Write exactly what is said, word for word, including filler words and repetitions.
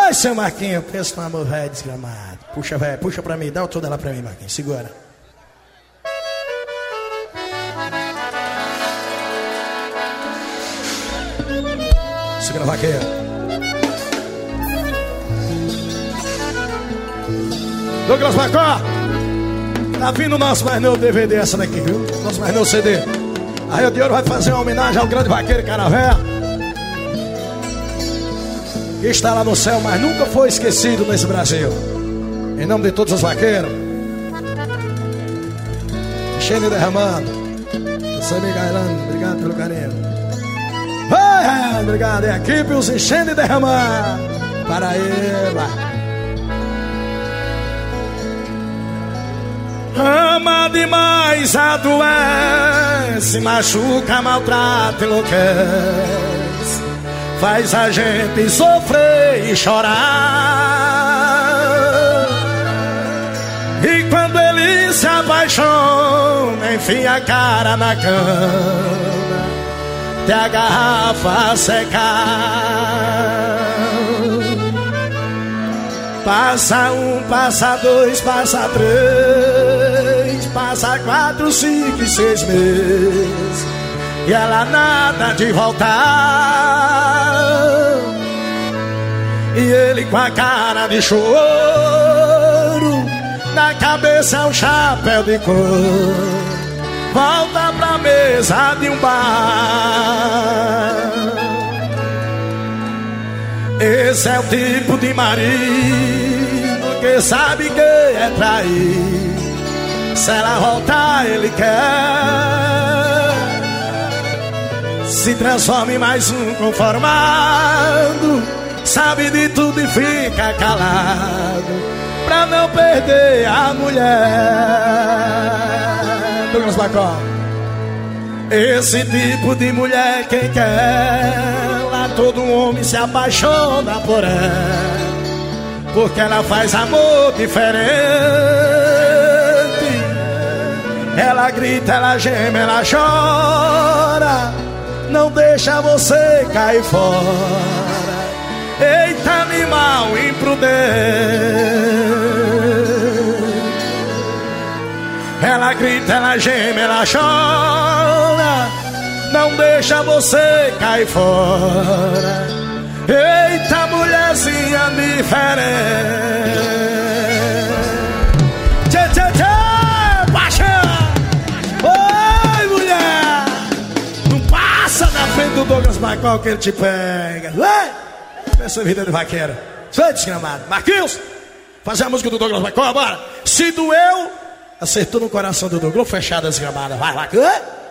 Ai, seu Marquinhos, pensa no amor velho desgramado. Puxa, velho, puxa pra mim, dá o todo ela pra mim, Marquinhos, segura. Segura, vaqueiro. Douglas Macó, tá vindo o nosso mais novo D V D essa daqui, viu? Nosso mais novo C D. A Rio de Ouro vai fazer uma homenagem ao grande vaqueiro Canavé, que está lá no céu, mas nunca foi esquecido nesse Brasil. Em nome de todos os vaqueiros, enchendo e derramando. Você me gailando, obrigado pelo carinho. Vai, obrigado, é a equipe, os enchendo e derramando. Para ela. Ama demais, adoece, machuca, maltrata, enlouquece, faz a gente sofrer e chorar. E quando ele se apaixona, enfia a cara na cama, até a garrafa secar. Passa um, passa dois, passa três, passa quatro, cinco e seis meses, e ela nada de voltar. E ele com a cara de choro, na cabeça é um chapéu de cor, volta pra mesa de um bar. Esse é o tipo de marido que sabe que é trair. Se ela voltar, ele quer. Se transforma em mais um conformado, sabe de tudo e fica calado, pra não perder a mulher. Douglas Macó. Esse tipo de mulher quem quer, lá todo homem se apaixona por ela, porque ela faz amor diferente. Ela grita, ela geme, ela chora, não deixa você cair fora. Eita, animal imprudente. Ela grita, ela geme, ela chora, não deixa você cair fora. Eita, mulherzinha diferente. Tchê, tchê, tchê, paixão. Oi, mulher, não passa na frente do Douglas Macó que ele te pega. Vai, essa vida de vaqueira. Sai desgramado. Marquinhos, fazer a música do Douglas Macó, bora. Se doeu, acertou no coração do Douglas, fechada as gramadas. Vai, vai.